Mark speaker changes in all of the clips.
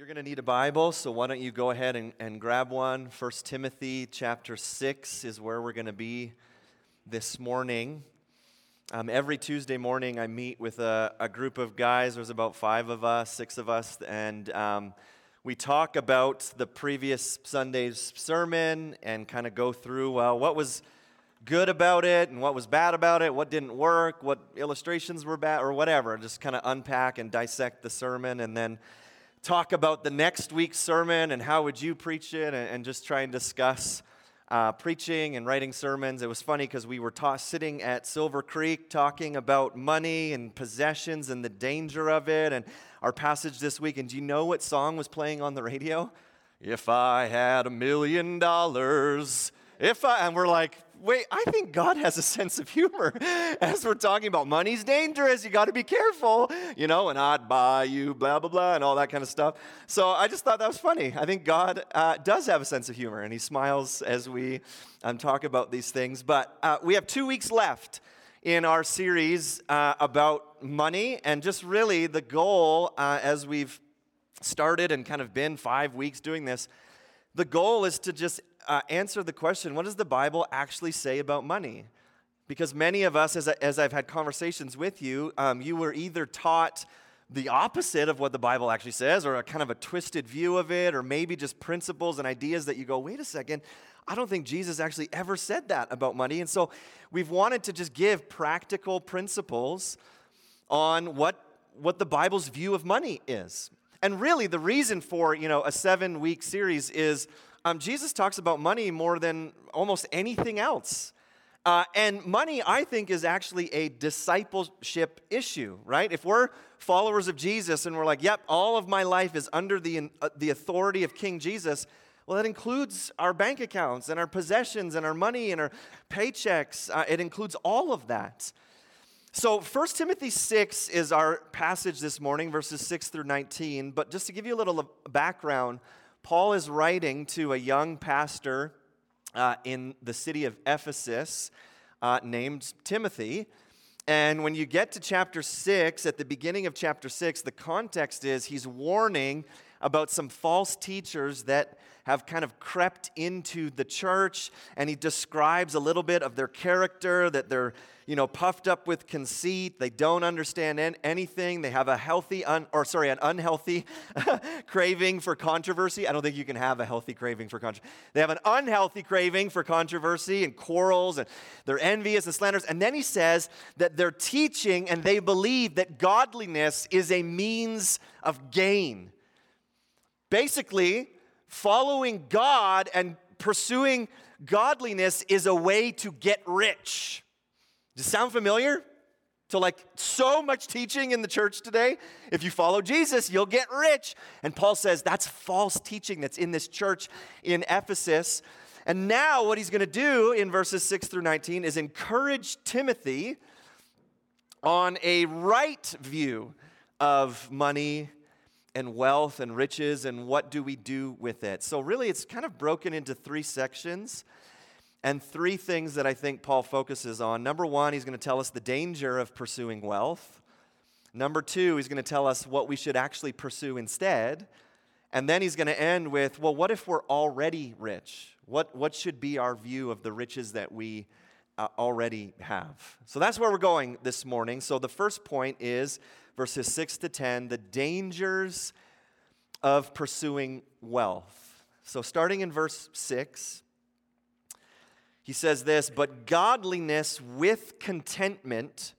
Speaker 1: You're going to need a Bible, so why don't you go ahead and grab one. 1 Timothy chapter 6 is where we're going to be this morning. Every Tuesday morning I meet with a group of guys. There's about 6 of us, and we talk about the previous Sunday's sermon and kind of go through, what was good about it and what was bad about it, what didn't work, what illustrations were bad, or whatever. Just kind of unpack and dissect the sermon, and then talk about the next week's sermon and how would you preach it, and just try and discuss preaching and writing sermons. It was funny because we were sitting at Silver Creek talking about money and possessions and the danger of it, and our passage this week. And do you know what song was playing on the radio? If I had $1 million, and we're like, wait, I think God has a sense of humor as we're talking about money's dangerous, you got to be careful, and I'd buy you, blah, blah, blah, and all that kind of stuff. So I just thought that was funny. I think God does have a sense of humor, and he smiles as we talk about these things. But we have 2 weeks left in our series about money, and just really the goal as we've started and kind of been 5 weeks doing this, the goal is to just answer the question, what does the Bible actually say about money? Because many of us, as I've had conversations with you, you were either taught the opposite of what the Bible actually says, or a kind of a twisted view of it, or maybe just principles and ideas that you go, wait a second, I don't think Jesus actually ever said that about money. And so we've wanted to just give practical principles on what the Bible's view of money is. And really, the reason for, a 7-week series is Jesus talks about money more than almost anything else. And money, I think, is actually a discipleship issue, right? If we're followers of Jesus and we're like, yep, all of my life is under the authority of King Jesus, well, that includes our bank accounts and our possessions and our money and our paychecks. It includes all of that. So 1 Timothy 6 is our passage this morning, verses 6 through 19. But just to give you a little background, Paul is writing to a young pastor in the city of Ephesus named Timothy. And when you get to chapter 6, at the beginning of chapter 6, the context is he's warning about some false teachers that have kind of crept into the church, and he describes a little bit of their character, that they're, puffed up with conceit, they don't understand anything, they have an unhealthy craving for controversy. I don't think you can have a healthy craving for controversy. They have an unhealthy craving for controversy and quarrels, and they're envious and slanderous. And then he says that they're teaching and they believe that godliness is a means of gain. Basically, following God and pursuing godliness is a way to get rich. Does it sound familiar to so much teaching in the church today? If you follow Jesus, you'll get rich. And Paul says that's false teaching that's in this church in Ephesus. And now what he's going to do in verses 6 through 19 is encourage Timothy on a right view of money and wealth and riches, and what do we do with it. So really it's kind of broken into 3 sections and 3 things that I think Paul focuses on. Number 1, he's going to tell us the danger of pursuing wealth. Number 2, he's going to tell us what we should actually pursue instead. And then he's going to end with, well, what if we're already rich? What should be our view of the riches that we already have? So that's where we're going this morning. So the first point is verses 6 to 10, the dangers of pursuing wealth. So starting in verse 6, he says this, but godliness with contentment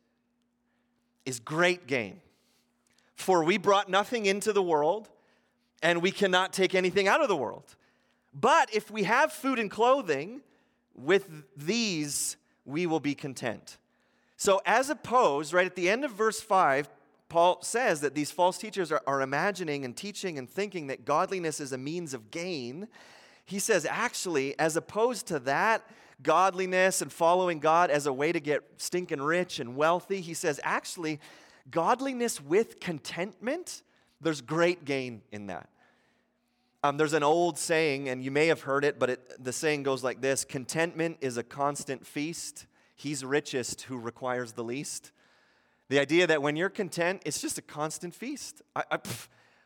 Speaker 1: is great gain. For we brought nothing into the world, and we cannot take anything out of the world. But if we have food and clothing, with these we will be content. So as opposed, right at the end of verse 5, Paul says that these false teachers are imagining and teaching and thinking that godliness is a means of gain. He says, actually, as opposed to that, godliness and following God as a way to get stinking rich and wealthy, he says, actually, godliness with contentment, there's great gain in that. There's an old saying, and you may have heard it, but the saying goes like this: contentment is a constant feast. He's richest who requires the least. The idea that when you're content, it's just a constant feast.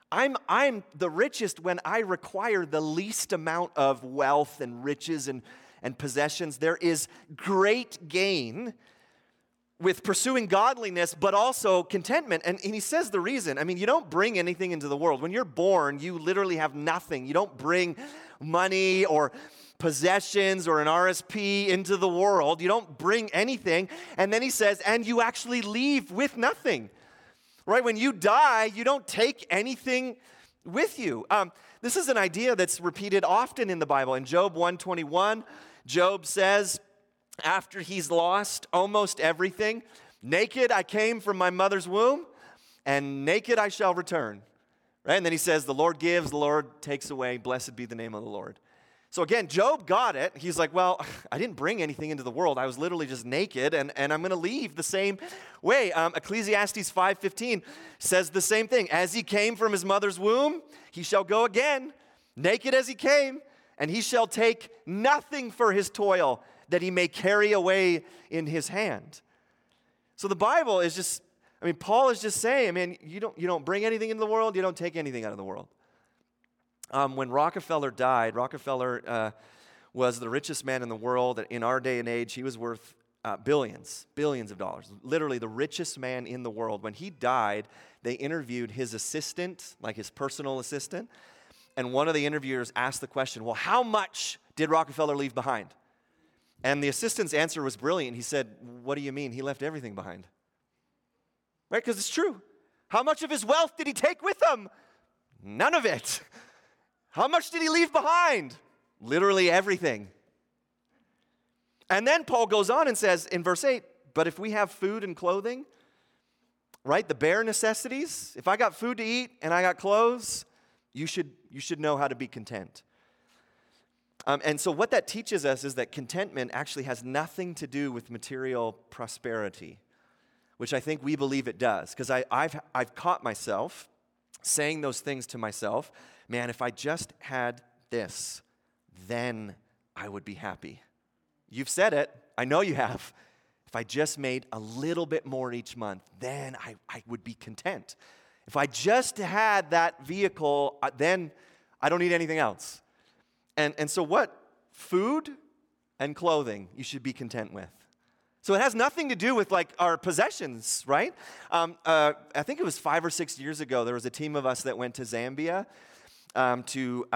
Speaker 1: I'm the richest when I require the least amount of wealth and riches and possessions. There is great gain with pursuing godliness, but also contentment. And he says the reason. I mean, you don't bring anything into the world. When you're born, you literally have nothing. You don't bring money or possessions or an RSP into the world. You don't bring anything. And then he says, and you actually leave with nothing. Right? When you die, you don't take anything with you. This is an idea that's repeated often in the Bible. In Job 121, Job says, after he's lost almost everything, naked I came from my mother's womb, and naked I shall return. Right? And then he says, the Lord gives, the Lord takes away, blessed be the name of the Lord. So again, Job got it. He's like, well, I didn't bring anything into the world. I was literally just naked, and I'm going to leave the same way. Ecclesiastes 5:15 says the same thing. As he came from his mother's womb, he shall go again, naked as he came, and he shall take nothing for his toil that he may carry away in his hand. So the Bible is just, Paul is just saying, you don't bring anything into the world, you don't take anything out of the world. When Rockefeller died, Rockefeller was the richest man in the world. In our day and age, he was worth billions of dollars. Literally the richest man in the world. When he died, they interviewed his assistant, like his personal assistant, and one of the interviewers asked the question, well, how much did Rockefeller leave behind? And the assistant's answer was brilliant. He said, what do you mean? He left everything behind. Right? Because it's true. How much of his wealth did he take with him? None of it. How much did he leave behind? Literally everything. And then Paul goes on and says in verse 8, but if we have food and clothing, right, the bare necessities, if I got food to eat and I got clothes, you should know how to be content. And so what that teaches us is that contentment actually has nothing to do with material prosperity, which I think we believe it does. Because I've caught myself saying those things to myself. Man, if I just had this, then I would be happy. You've said it. I know you have. If I just made a little bit more each month, then I would be content. If I just had that vehicle, then I don't need anything else. And so what? Food and clothing you should be content with. So it has nothing to do with like our possessions, right? I think it was 5 or 6 years ago, there was a team of us that went to Zambia to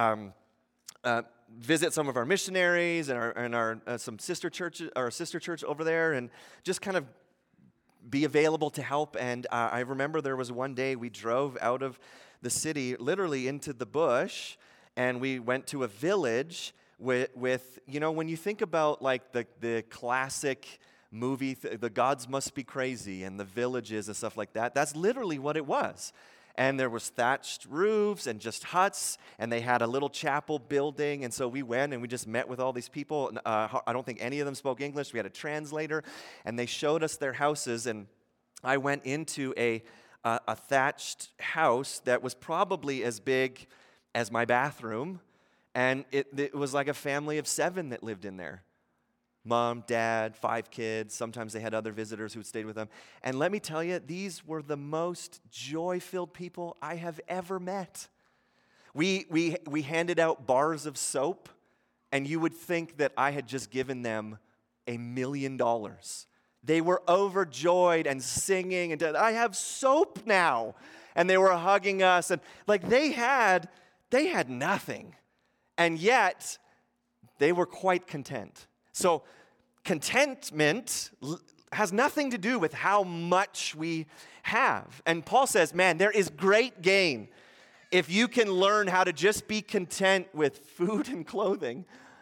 Speaker 1: visit some of our missionaries and our some sister churches, our sister church over there, and just kind of be available to help. And I remember there was one day we drove out of the city, literally into the bush, and we went to a village with you know, when you think about like the classic movie, The Gods Must Be Crazy, and the villages and stuff like that, that's literally what it was. And there was thatched roofs and just huts, and they had a little chapel building. And so we went and we just met with all these people. I don't think any of them spoke English. We had a translator, and they showed us their houses. And I went into a thatched house that was probably as big as my bathroom, and it was like a family of 7 that lived in there. Mom, dad, 5 kids. Sometimes they had other visitors who stayed with them. And let me tell you, these were the most joy-filled people I have ever met. We handed out bars of soap, and you would think that I had just given them $1 million. They were overjoyed and singing, and I have soap now. And they were hugging us, and like they had nothing. And yet, they were quite content. So contentment has nothing to do with how much we have. And Paul says, man, there is great gain if you can learn how to just be content with food and clothing.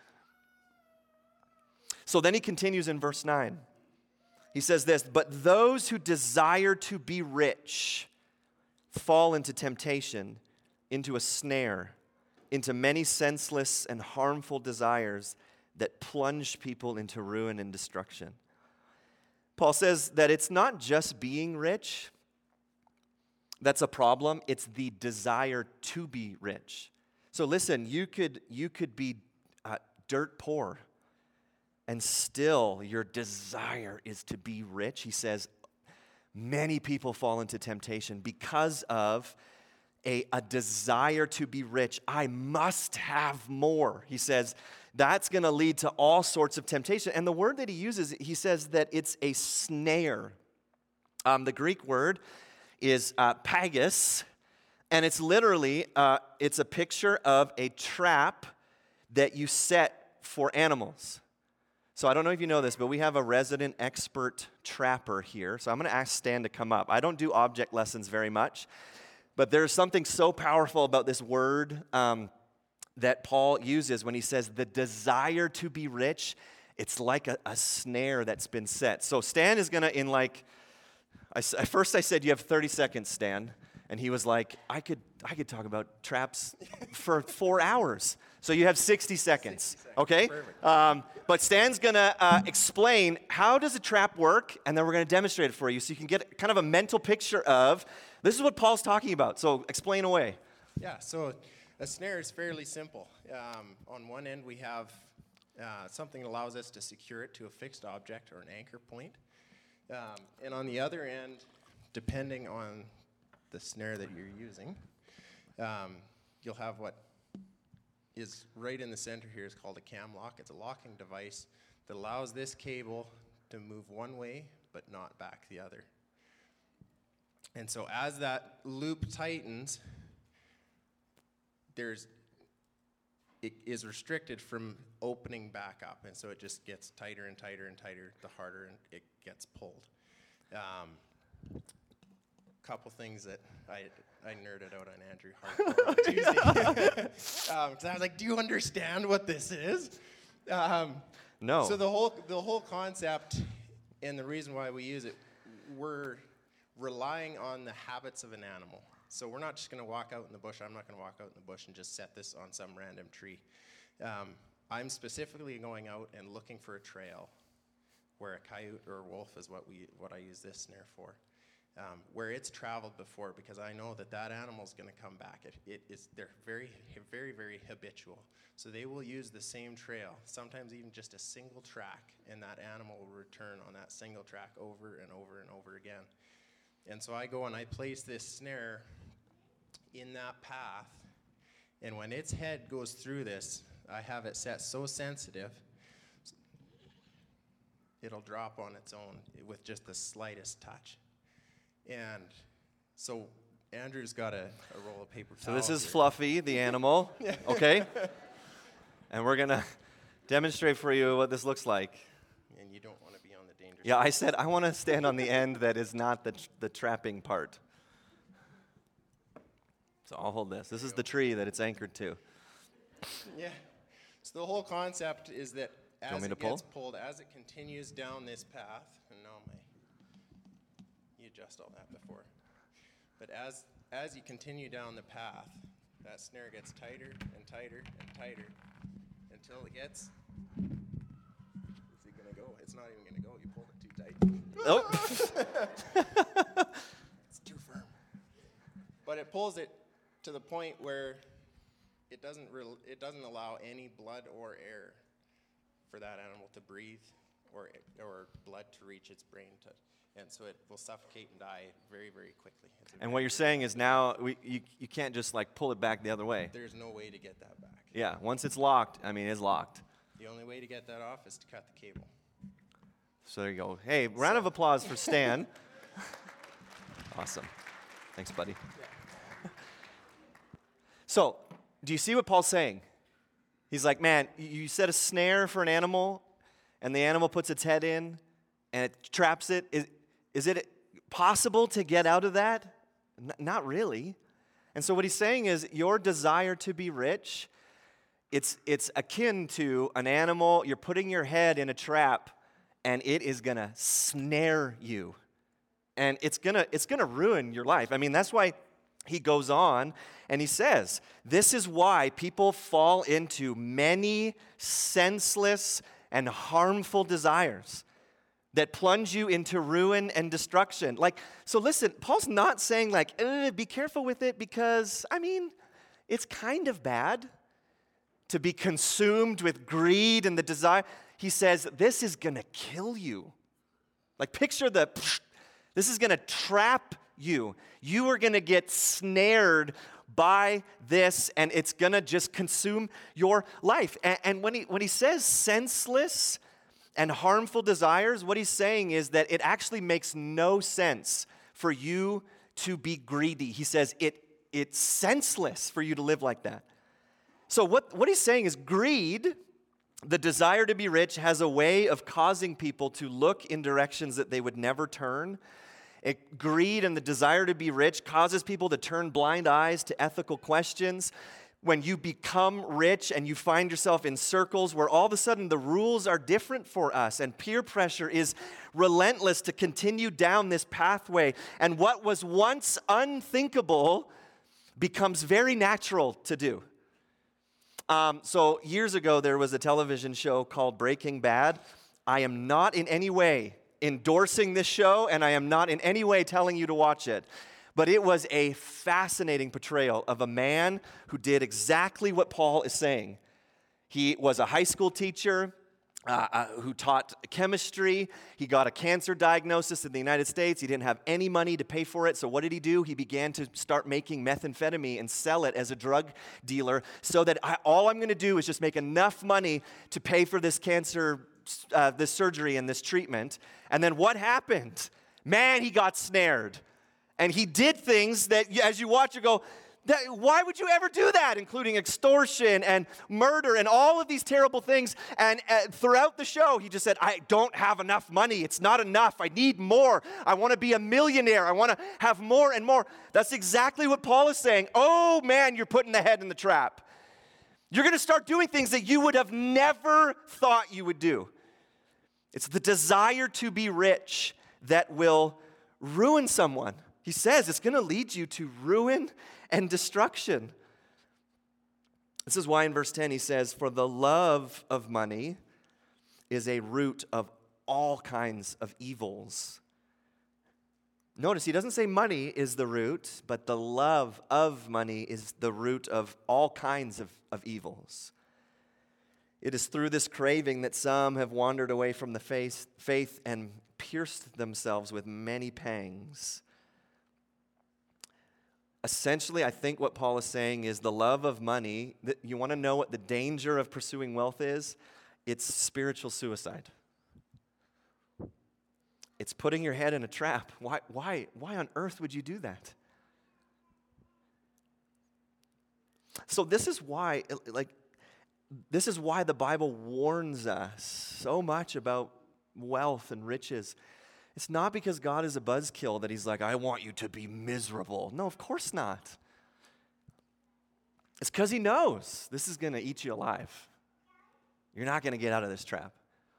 Speaker 1: So then he continues in verse 9. He says this, but those who desire to be rich fall into temptation, into a snare, into many senseless and harmful desires that plunge people into ruin and destruction. Paul says that it's not just being rich that's a problem, it's the desire to be rich. So listen, you could be dirt poor, and still your desire is to be rich. He says many people fall into temptation because of a desire to be rich. I must have more. He says that's going to lead to all sorts of temptation. And the word that he uses, he says that it's a snare. The Greek word is pagus, and it's literally, it's a picture of a trap that you set for animals. So I don't know if you know this, but we have a resident expert trapper here. So I'm going to ask Stan to come up. I don't do object lessons very much, but there's something so powerful about this word that Paul uses when he says the desire to be rich. It's like a snare that's been set. So Stan is going to, at first I said, you have 30 seconds, Stan. And he was like, I could talk about traps for 4 hours. So you have 60 seconds, okay? But Stan's going to explain how does a trap work, and then we're going to demonstrate it for you so you can get kind of a mental picture of, this is what Paul's talking about. So explain away.
Speaker 2: Yeah, so a snare is fairly simple. On one end, we have something that allows us to secure it to a fixed object or an anchor point. And on the other end, depending on the snare that you're using, you'll have what is right in the center here is called a cam lock. It's a locking device that allows this cable to move one way but not back the other. And so as that loop tightens, it is restricted from opening back up, and so it just gets tighter and tighter and tighter the harder it gets pulled. Couple things that I nerded out on Andrew hardcore on Tuesday. 'Cause I was like, do you understand what this is?
Speaker 1: No.
Speaker 2: So the whole concept and the reason why we use it, we're relying on the habits of an animal. So we're not just going to walk out in the bush. I'm not going to walk out in the bush and just set this on some random tree. I'm specifically going out and looking for a trail where a coyote or a wolf is what I use this snare for. Where it's traveled before, because I know that animal's going to come back. They're very, very, very habitual. So they will use the same trail, sometimes even just a single track, and that animal will return on that single track over and over and over again. And so I go and I place this snare in that path, and when its head goes through this, I have it set so sensitive, it'll drop on its own with just the slightest touch. And so Andrew's got a roll of paper towels.
Speaker 1: So this is
Speaker 2: here.
Speaker 1: Fluffy, the animal, okay? And we're going to demonstrate for you what this looks like.
Speaker 2: And you don't want to be on the dangerous
Speaker 1: Yeah, I said I want to stand on the end that is not the trapping part. So I'll hold this. This is the tree that it's anchored to.
Speaker 2: Yeah. So the whole concept is that as it gets pulled, as it continues down this path, and now you adjust all that before. But as you continue down the path, that snare gets tighter and tighter and tighter until it gets. Is it gonna go? It's not even gonna go. You pulled it too tight.
Speaker 1: Oh.
Speaker 2: It's too firm. But it pulls it to the point where it doesn't allow any blood or air for that animal to breathe or blood to reach its brain and so it will suffocate and die very, very quickly.
Speaker 1: And what you're saying is now you can't just pull it back the other way.
Speaker 2: There's no way to get that back.
Speaker 1: Yeah, once it's locked, it's locked.
Speaker 2: The only way to get that off is to cut the cable.
Speaker 1: So there you go. Hey, round of applause for Stan. Awesome. Thanks, buddy. Yeah. So, do you see what Paul's saying? He's like, man, you set a snare for an animal, and the animal puts its head in, and it traps it. Is it possible to get out of that? Not really. And so what he's saying is your desire to be rich, it's akin to an animal. You're putting your head in a trap, and it is going to snare you. And it's gonna ruin your life. That's why he goes on and he says, this is why people fall into many senseless and harmful desires that plunge you into ruin and destruction. So listen, Paul's not saying be careful with it because, it's kind of bad to be consumed with greed and the desire. He says, this is gonna kill you. Picture this is gonna trap you. You are gonna get snared buy this, and it's going to just consume your life. And when he says senseless and harmful desires, what he's saying is that it actually makes no sense for you to be greedy. He says it's senseless for you to live like that. So what he's saying is greed, the desire to be rich, has a way of causing people to look in directions that they would never turn. Greed and the desire to be rich causes people to turn blind eyes to ethical questions. When you become rich and you find yourself in circles where all of a sudden the rules are different for us and peer pressure is relentless to continue down this pathway, and what was once unthinkable becomes very natural to do. So years ago, there was a television show called Breaking Bad. I am not in any way endorsing this show, and I am not in any way telling you to watch it. But it was a fascinating portrayal of a man who did exactly what Paul is saying. He was a high school teacher who taught chemistry. He got a cancer diagnosis in the United States. He didn't have any money to pay for it. So what did he do? He began to start making methamphetamine and sell it as a drug dealer so that all I'm going to do is just make enough money to pay for this cancer, this surgery and this treatment. And then what happened? Man, he got snared. And he did things that, as you watch, you go, why would you ever do that? Including extortion and murder and all of these terrible things. And throughout the show, he just said, I don't have enough money. It's not enough. I need more. I want to be a millionaire. I want to have more and more. That's exactly what Paul is saying. Oh, man, you're putting the head in the trap. You're going to start doing things that you would have never thought you would do. It's the desire to be rich that will ruin someone. He says it's going to lead you to ruin and destruction. This is why in verse 10 he says, for the love of money is a root of all kinds of evils. Notice he doesn't say money is the root, but the love of money is the root of all kinds of evils. It is through this craving that some have wandered away from the faith and pierced themselves with many pangs. Essentially, I think what Paul is saying is the love of money. You want to know what the danger of pursuing wealth is? It's spiritual suicide. It's putting your head in a trap. Why on earth would you do that? So this is why the Bible warns us so much about wealth and riches. It's not because God is a buzzkill that he's like, I want you to be miserable. No, of course not. It's because he knows this is going to eat you alive. You're not going to get out of this trap.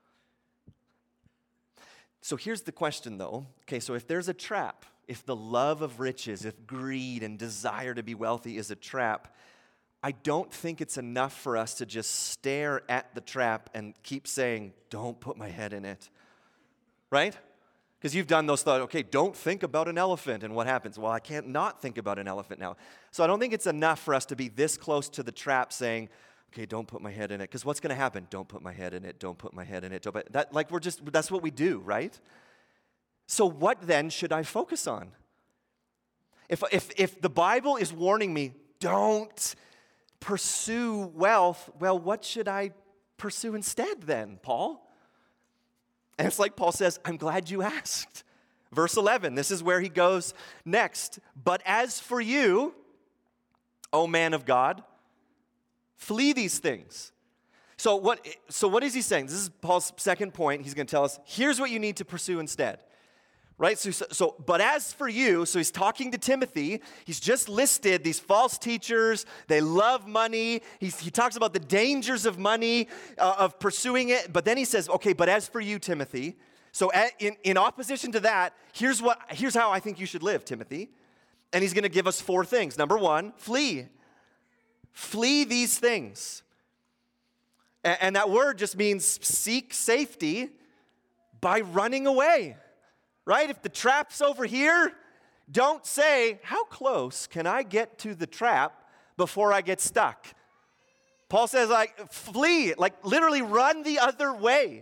Speaker 1: So here's the question, though. Okay, so if there's a trap, if the love of riches, if greed and desire to be wealthy is a trap, I don't think it's enough for us to just stare at the trap and keep saying, don't put my head in it. Right? Because you've done those thoughts, okay, don't think about an elephant, and what happens? Well, I can't not think about an elephant now. So I don't think it's enough for us to be this close to the trap saying, okay, don't put my head in it. Because what's going to happen? Don't put my head in it, don't put my head in it. That's what we do, right? So what then should I focus on? If the Bible is warning me, don't pursue wealth, well, what should I pursue instead then, Paul? And it's like Paul says, I'm glad you asked. Verse 11, this is where he goes next. But as for you, O man of God, flee these things. So what is he saying? This is Paul's second point. He's going to tell us, here's what you need to pursue instead. Right? But as for you, so he's talking to Timothy. He's just listed these false teachers. They love money. He talks about the dangers of money, of pursuing it. But then he says, okay, but as for you, Timothy. So in opposition to that, here's how I think you should live, Timothy. And he's going to give us 4 things. Number 1, flee. Flee these things. And that word just means seek safety by running away. Right? If the trap's over here, don't say, how close can I get to the trap before I get stuck? Paul says, flee, literally run the other way.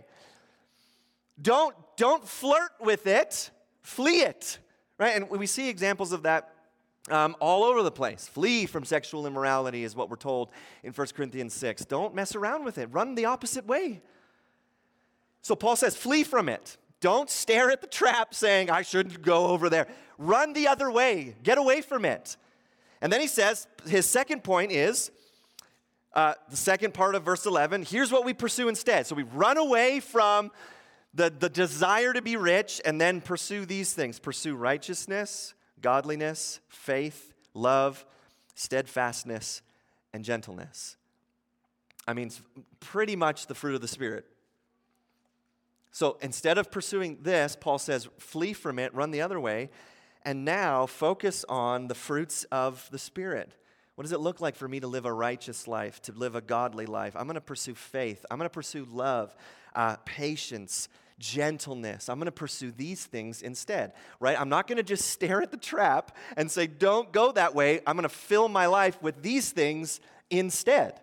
Speaker 1: Don't flirt with it, flee it. Right? And we see examples of that all over the place. Flee from sexual immorality is what we're told in 1 Corinthians 6. Don't mess around with it. Run the opposite way. So Paul says, flee from it. Don't stare at the trap saying, I shouldn't go over there. Run the other way. Get away from it. And then he says, his second point is, the second part of verse 11, here's what we pursue instead. So we run away from the desire to be rich and then pursue these things. Pursue righteousness, godliness, faith, love, steadfastness, and gentleness. I mean, it's pretty much the fruit of the Spirit. So instead of pursuing this, Paul says, flee from it, run the other way, and now focus on the fruits of the Spirit. What does it look like for me to live a righteous life, to live a godly life? I'm going to pursue faith. I'm going to pursue love, patience, gentleness. I'm going to pursue these things instead, right? I'm not going to just stare at the trap and say, don't go that way. I'm going to fill my life with these things instead.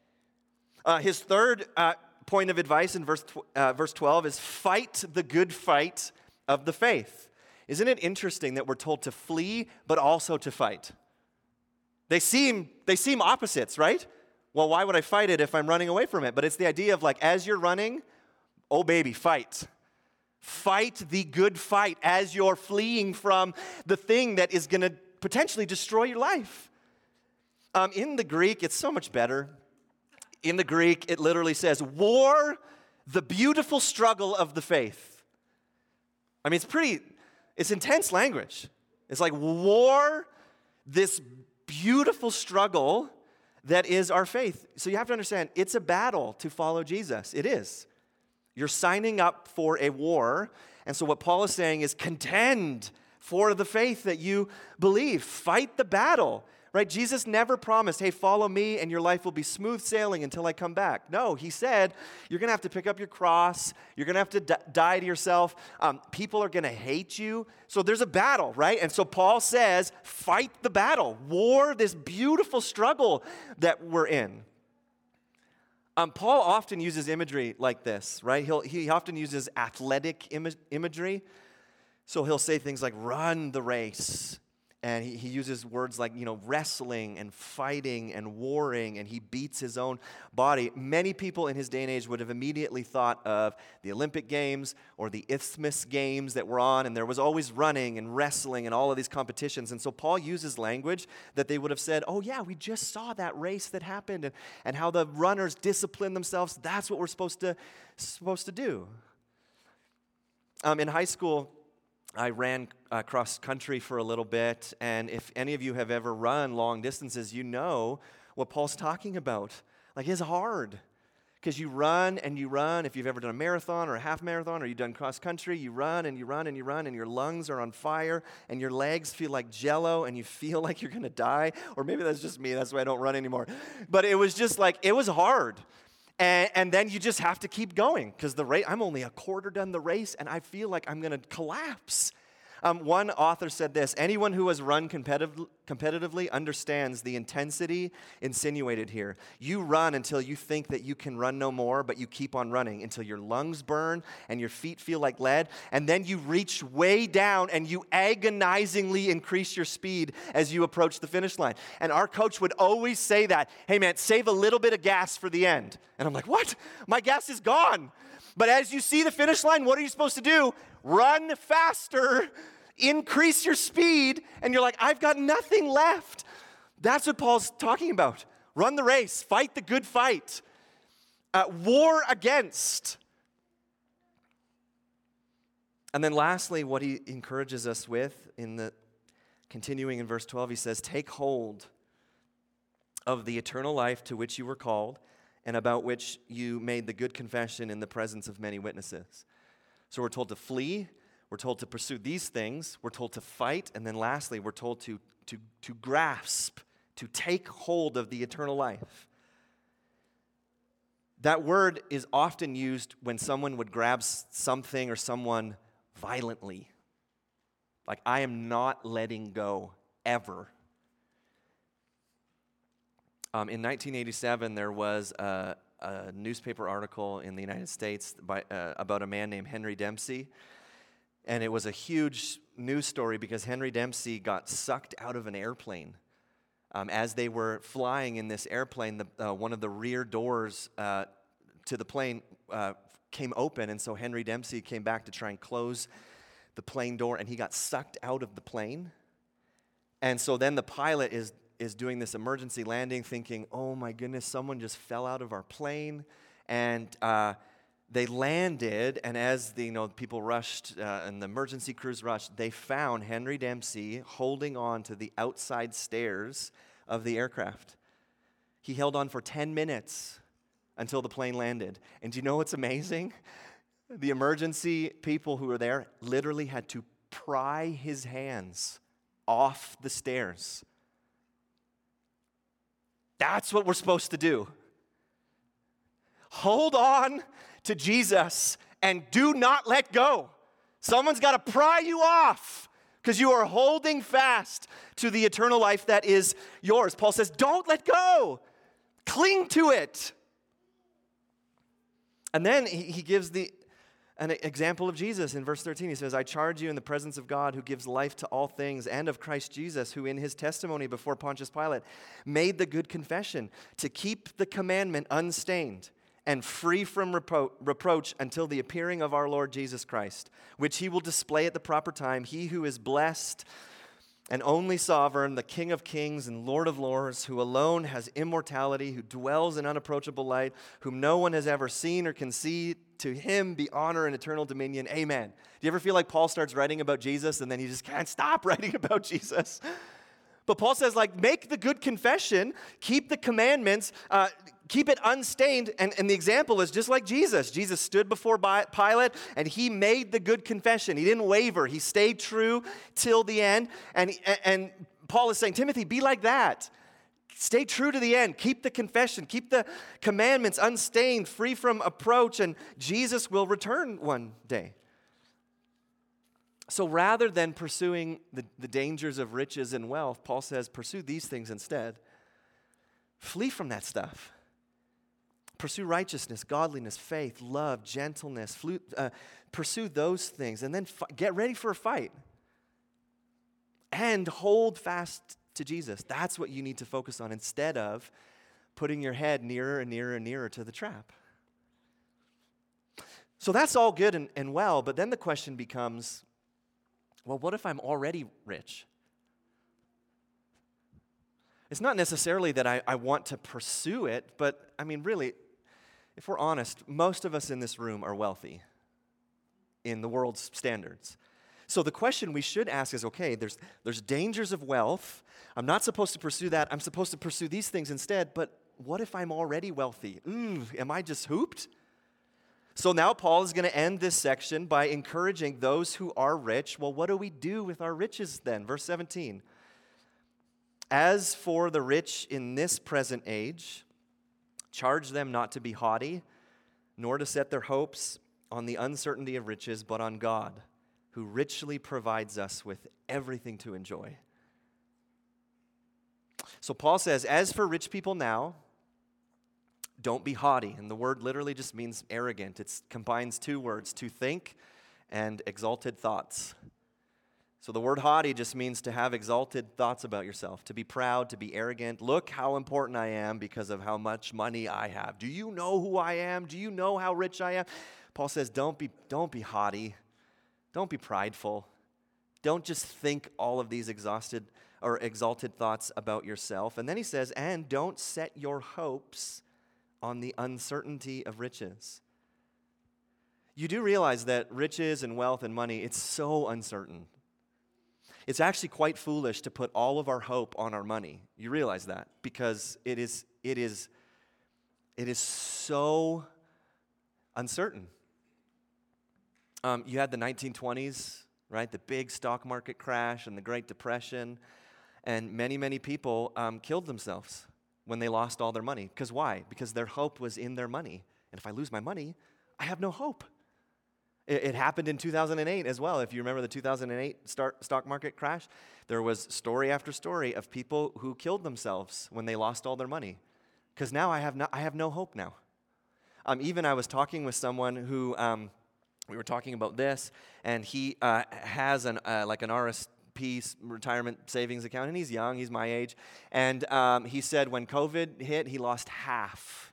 Speaker 1: His third point of advice in verse 12 is fight the good fight of the faith. Isn't it interesting that we're told to flee but also to fight? They seem opposites, right? Well, why would I fight it if I'm running away from it? But it's the idea of like, as you're running, oh baby, fight. Fight the good fight as you're fleeing from the thing that is going to potentially destroy your life. In the Greek, it's so much better. In the Greek, it literally says, war the beautiful struggle of the faith. I mean, it's intense language. It's like war this beautiful struggle that is our faith. So you have to understand, it's a battle to follow Jesus. It is. You're signing up for a war. And so what Paul is saying is contend for the faith that you believe. Fight the battle, right? Jesus never promised, hey, follow me and your life will be smooth sailing until I come back. No, he said, you're going to have to pick up your cross. You're going to have to die to yourself. People are going to hate you. So there's a battle, right? And so Paul says, fight the battle. War this beautiful struggle that we're in. Paul often uses imagery like this, right? He often uses athletic imagery. So he'll say things like run the race. And he uses words like, wrestling and fighting and warring, and he beats his own body. Many people in his day and age would have immediately thought of the Olympic Games or the Isthmus Games that were on, and there was always running and wrestling and all of these competitions. And so Paul uses language that they would have said, oh yeah, we just saw that race that happened and how the runners discipline themselves. That's what we're supposed to do. In high school, I ran cross country for a little bit, and if any of you have ever run long distances, you know what Paul's talking about. Like, it's hard because you run and you run. If you've ever done a marathon or a half marathon or you've done cross country, you run and you run and you run, and your lungs are on fire and your legs feel like jello and you feel like you're going to die. Or maybe that's just me. That's why I don't run anymore. But it was just like, it was hard. And then you just have to keep going because the race, I'm only a quarter done the race and I feel like I'm going to collapse. One author said this: anyone who has run competitively understands the intensity insinuated here. You run until you think that you can run no more, but you keep on running until your lungs burn and your feet feel like lead, and then you reach way down and you agonizingly increase your speed as you approach the finish line. And our coach would always say that, hey man, save a little bit of gas for the end. And I'm like, what? My gas is gone. But as you see the finish line, what are you supposed to do? Run faster, increase your speed, and you're like, I've got nothing left. That's what Paul's talking about. Run the race, fight the good fight, war against. And then lastly, what he encourages us with continuing in verse 12, he says, take hold of the eternal life to which you were called and about which you made the good confession in the presence of many witnesses. So we're told to flee, we're told to pursue these things, we're told to fight, and then lastly, we're told to grasp, to take hold of the eternal life. That word is often used when someone would grab something or someone violently. Like, I am not letting go, ever. In 1987, there was a newspaper article in the United States about a man named Henry Dempsey. And it was a huge news story because Henry Dempsey got sucked out of an airplane. As they were flying in this airplane, one of the rear doors to the plane came open, and so Henry Dempsey came back to try and close the plane door, and he got sucked out of the plane. And so then the pilot is doing this emergency landing, thinking, oh my goodness, someone just fell out of our plane. And they landed, and as the people rushed and the emergency crews rushed, they found Henry Dempsey holding on to the outside stairs of the aircraft. He held on for 10 minutes until the plane landed. And do you know what's amazing? The emergency people who were there literally had to pry his hands off the stairs. That's what we're supposed to do. Hold on to Jesus and do not let go. Someone's got to pry you off because you are holding fast to the eternal life that is yours. Paul says, don't let go. Cling to it. And then he gives an example of Jesus in verse 13. He says, I charge you in the presence of God who gives life to all things, and of Christ Jesus, who in his testimony before Pontius Pilate made the good confession to keep the commandment unstained and free from reproach until the appearing of our Lord Jesus Christ, which he will display at the proper time, he who is blessed and only sovereign, the King of kings and Lord of lords, who alone has immortality, who dwells in unapproachable light, whom no one has ever seen or can see. To him be honor and eternal dominion. Amen. Do you ever feel like Paul starts writing about Jesus and then he just can't stop writing about Jesus? But Paul says, make the good confession, keep the commandments, keep it unstained. And the example is just like Jesus. Jesus stood before Pilate, and he made the good confession. He didn't waver. He stayed true till the end. And Paul is saying, Timothy, be like that. Stay true to the end. Keep the confession. Keep the commandments unstained, free from approach, and Jesus will return one day. So rather than pursuing the dangers of riches and wealth, Paul says, pursue these things instead. Flee from that stuff. Pursue righteousness, godliness, faith, love, gentleness. Pursue those things, and then get ready for a fight. And hold fast to Jesus. That's what you need to focus on instead of putting your head nearer and nearer and nearer to the trap. So that's all good and well, but then the question becomes, well, what if I'm already rich? It's not necessarily that I want to pursue it, but I mean, really, if we're honest, most of us in this room are wealthy in the world's standards. So the question we should ask is, okay, there's dangers of wealth. I'm not supposed to pursue that. I'm supposed to pursue these things instead, but what if I'm already wealthy? Am I just hooped? So now Paul is going to end this section by encouraging those who are rich. Well, what do we do with our riches then? Verse 17. As for the rich in this present age, charge them not to be haughty, nor to set their hopes on the uncertainty of riches, but on God, who richly provides us with everything to enjoy. So Paul says, as for rich people now, don't be haughty. And the word literally just means arrogant. It combines two words, to think and exalted thoughts. So the word haughty just means to have exalted thoughts about yourself, to be proud, to be arrogant. Look how important I am because of how much money I have. Do you know who I am? Do you know how rich I am? Paul says, don't be haughty. Don't be prideful. Don't just think all of these exalted thoughts about yourself. And then he says, and don't set your hopes on the uncertainty of riches. You do realize that riches and wealth and money, it's so uncertain. It's actually quite foolish to put all of our hope on our money. You realize that because it is so uncertain. You had the 1920s, right? The big stock market crash and the Great Depression, and many people killed themselves when they lost all their money. Because why? Because their hope was in their money. And if I lose my money, I have no hope. It happened in 2008 as well. If you remember the 2008 stock market crash, there was story after story of people who killed themselves when they lost all their money. Because now I have no hope now. Even I was talking with someone who We were talking about this, and he has like an RSP, retirement savings account, and he's young, he's my age. And he said when COVID hit, he lost half.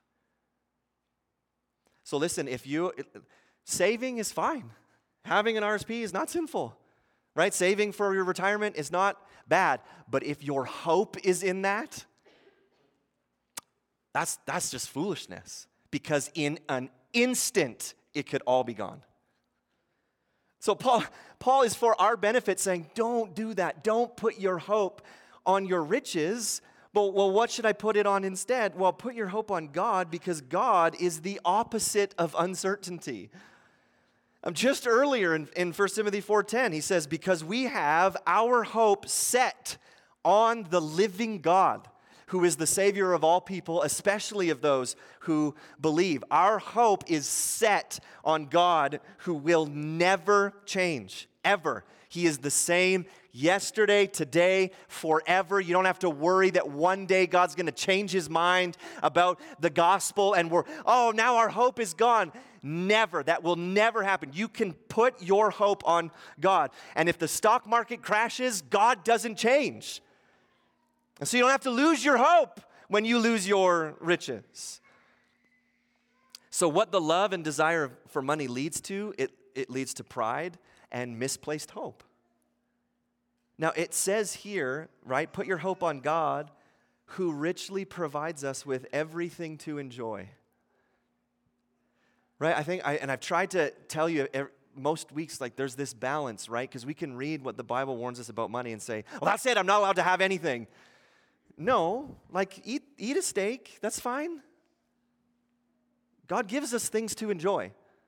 Speaker 1: So listen, saving is fine. Having an RSP is not sinful, right? Saving for your retirement is not bad. But if your hope is in that, that's just foolishness. Because in an instant, it could all be gone. So Paul is for our benefit saying, don't do that. Don't put your hope on your riches. But, well, what should I put it on instead? Well, put your hope on God, because God is the opposite of uncertainty. Just earlier in 1 Timothy 4:10, he says, because we have our hope set on the living God, who is the Savior of all people, especially of those who believe. Our hope is set on God, who will never change, ever. He is the same yesterday, today, forever. You don't have to worry that one day God's going to change his mind about the gospel and now our hope is gone. Never. That will never happen. You can put your hope on God. And if the stock market crashes, God doesn't change. And so you don't have to lose your hope when you lose your riches. So what the love and desire for money leads to, it leads to pride and misplaced hope. Now it says here, right, put your hope on God, who richly provides us with everything to enjoy. Right? I've tried to tell you most weeks, like, there's this balance, right? Because we can read what the Bible warns us about money and say, well, that's it, I'm not allowed to have anything. No, like, eat a steak, that's fine. God gives us things to enjoy.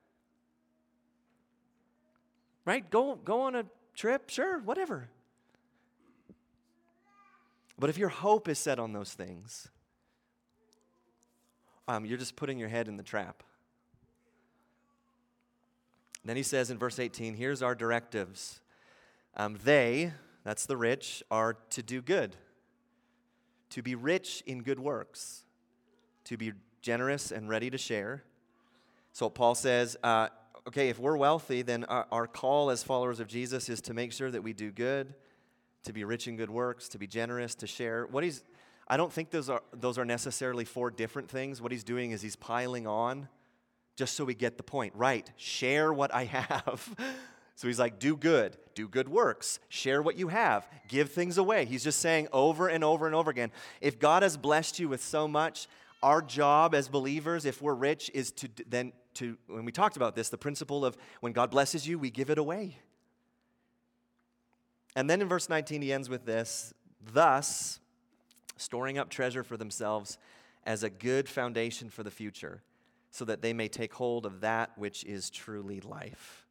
Speaker 1: Right? Go on a trip, sure, whatever. But if your hope is set on those things, you're just putting your head in the trap. Then he says in verse 18, here's our directives. They, that's the rich, are to do good, to be rich in good works, to be generous and ready to share. So Paul says, okay, if we're wealthy, then our call as followers of Jesus is to make sure that we do good, to be rich in good works, to be generous, to share. I don't think those are necessarily four different things. What he's doing is he's piling on just so we get the point. Right, share what I have. So he's like, do good works, share what you have, give things away. He's just saying over and over and over again, if God has blessed you with so much, our job as believers, if we're rich, is to when we talked about this, the principle of when God blesses you, we give it away. And then in verse 19, he ends with this, thus, storing up treasure for themselves as a good foundation for the future, so that they may take hold of that which is truly life.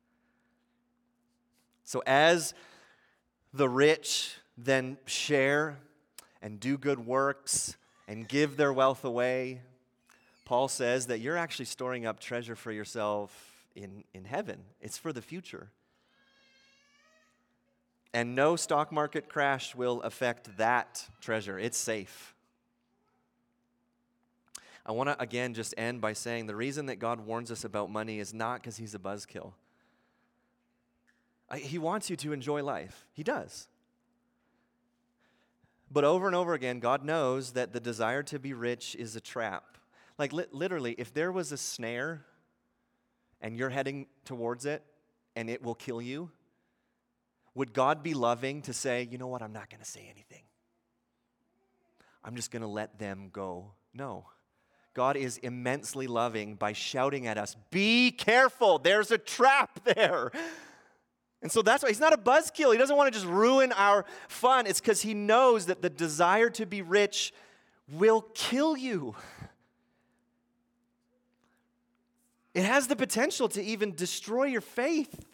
Speaker 1: So as the rich then share and do good works and give their wealth away, Paul says that you're actually storing up treasure for yourself in heaven. It's for the future. And no stock market crash will affect that treasure. It's safe. I want to, again, just end by saying the reason that God warns us about money is not because he's a buzzkill. He wants you to enjoy life. He does. But over and over again, God knows that the desire to be rich is a trap. Like literally, if there was a snare and you're heading towards it and it will kill you, would God be loving to say, you know what, I'm not going to say anything. I'm just going to let them go. No. God is immensely loving by shouting at us, be careful, there's a trap there. And so that's why he's not a buzzkill. He doesn't want to just ruin our fun. It's because he knows that the desire to be rich will kill you. It has the potential to even destroy your faith.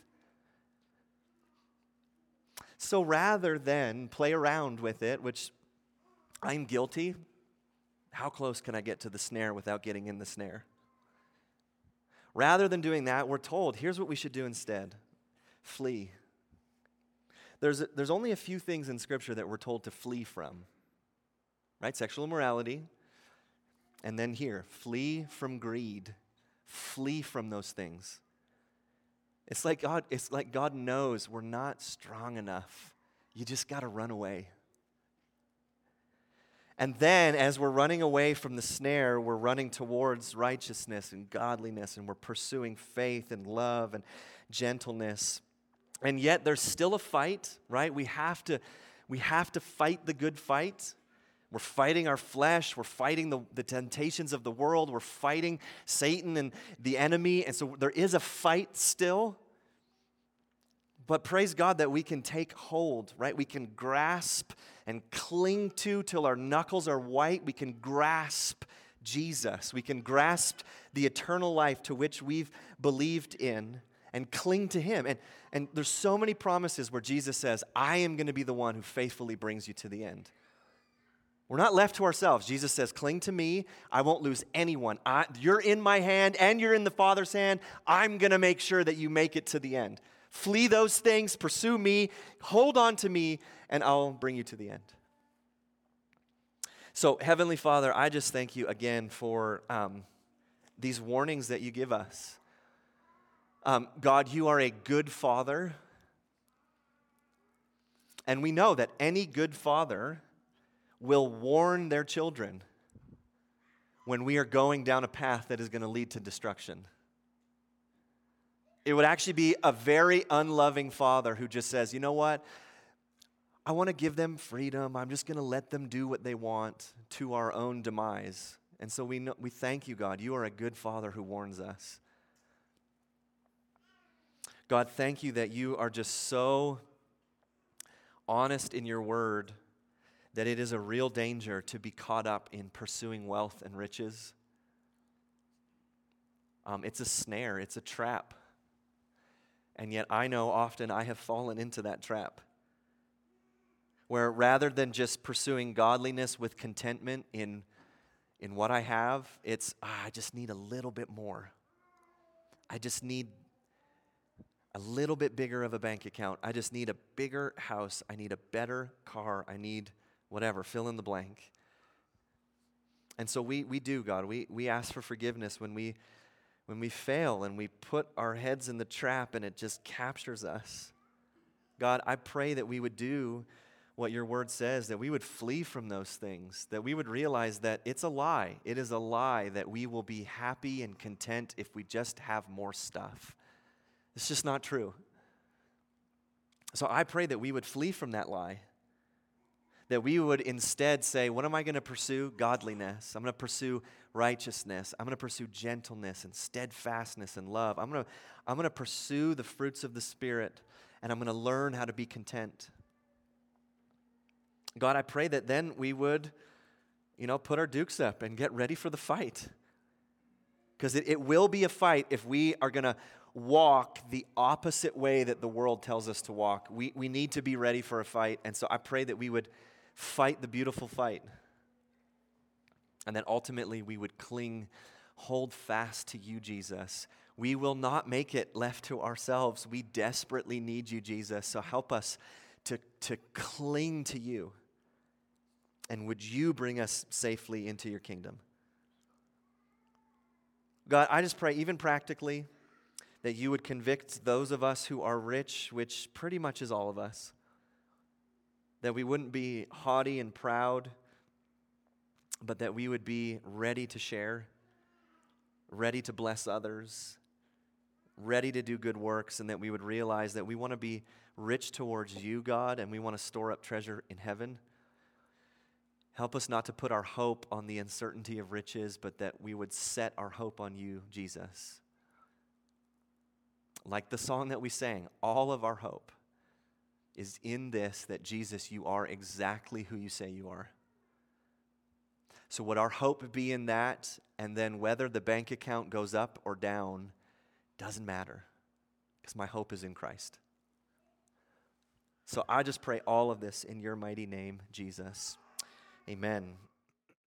Speaker 1: So rather than play around with it, which I'm guilty, how close can I get to the snare without getting in the snare? Rather than doing that, we're told, here's what we should do instead. Flee. There's only a few things in Scripture that we're told to flee from. Right? Sexual immorality. And then here, flee from greed. Flee from those things. It's like God knows we're not strong enough. You just got to run away. And then as we're running away from the snare, we're running towards righteousness and godliness, and we're pursuing faith and love and gentleness. And yet there's still a fight, right? We have to fight the good fight. We're fighting our flesh. We're fighting the temptations of the world. We're fighting Satan and the enemy. And so there is a fight still. But praise God that we can take hold, right? We can grasp and cling to till our knuckles are white. We can grasp Jesus. We can grasp the eternal life to which we've believed in and cling to Him. And there's so many promises where Jesus says, I am going to be the one who faithfully brings you to the end. We're not left to ourselves. Jesus says, cling to me. I won't lose anyone. You're in my hand and you're in the Father's hand. I'm going to make sure that you make it to the end. Flee those things, pursue me, hold on to me, and I'll bring you to the end. So, Heavenly Father, I just thank you again for these warnings that you give us. God, you are a good Father. And we know that any good father will warn their children when we are going down a path that is going to lead to destruction. It would actually be a very unloving father who just says, you know what? I want to give them freedom. I'm just going to let them do what they want to our own demise. And so we thank you, God. You are a good father who warns us. God, thank you that you are just so honest in your word that it is a real danger to be caught up in pursuing wealth and riches. It's a snare. It's a trap. And yet I know often I have fallen into that trap, where rather than just pursuing godliness with contentment in what I have, it's, I just need a little bit more. I just need a little bit bigger of a bank account. I just need a bigger house. I need a better car. I need whatever, fill in the blank. And so we do, God. We ask for forgiveness when we fail and we put our heads in the trap and it just captures us. God, I pray that we would do what your word says, that we would flee from those things, that we would realize that it's a lie. It is a lie that we will be happy and content if we just have more stuff. It's just not true. So I pray that we would flee from that lie, that we would instead say, what am I going to pursue? Godliness. I'm going to pursue righteousness. I'm going to pursue gentleness and steadfastness and love. I'm going to pursue the fruits of the Spirit, and I'm going to learn how to be content. God, I pray that then we would, put our dukes up and get ready for the fight. Because it will be a fight if we are going to walk the opposite way that the world tells us to walk. We need to be ready for a fight. And so I pray that we would fight the beautiful fight. And that ultimately we would hold fast to you, Jesus. We will not make it left to ourselves. We desperately need you, Jesus. So help us to cling to you. And would you bring us safely into your kingdom? God, I just pray, even practically, that you would convict those of us who are rich, which pretty much is all of us, that we wouldn't be haughty and proud, but that we would be ready to share, ready to bless others, ready to do good works, and that we would realize that we want to be rich towards you, God, and we want to store up treasure in heaven. Help us not to put our hope on the uncertainty of riches, but that we would set our hope on you, Jesus. Like the song that we sang, all of our hope is in this, that Jesus, you are exactly who you say you are. So would our hope be in that, and then whether the bank account goes up or down, doesn't matter, because my hope is in Christ. So I just pray all of this in your mighty name, Jesus. Amen.